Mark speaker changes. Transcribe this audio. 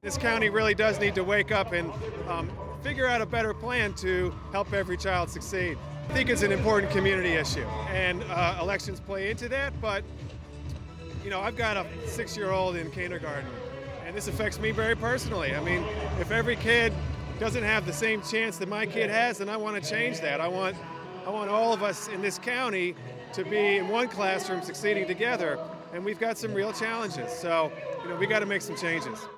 Speaker 1: This county really does need to wake up and figure out a better plan to help every child succeed. I think it's an important community issue, and elections play into that, but I've got a 6-year-old in kindergarten, and this affects me very personally. I mean, if every kid doesn't have the same chance that my kid has, then I want to change that. I want all of us in this county to be in one classroom succeeding together, and we've got some real challenges. So, we got to make some changes.